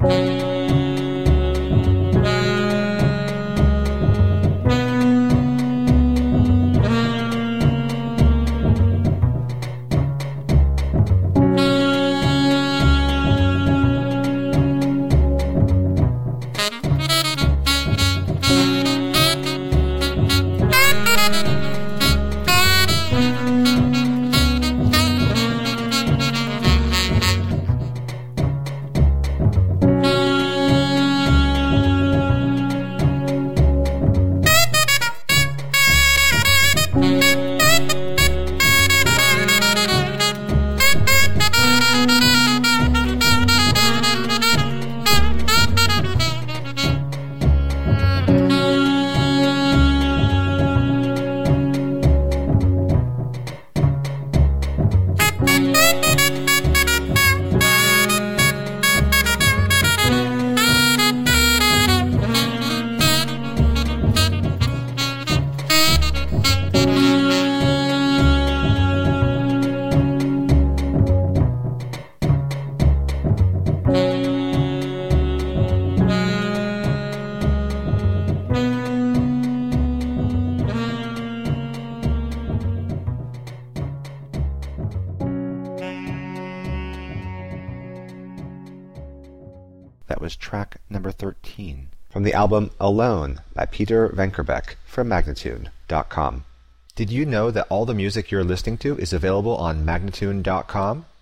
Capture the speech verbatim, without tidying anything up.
That was track number thirteen from the album Alone by Peter Venkerbeck from Magnatune dot com. Did you know that all the music you're listening to is available on Magnatune dot com?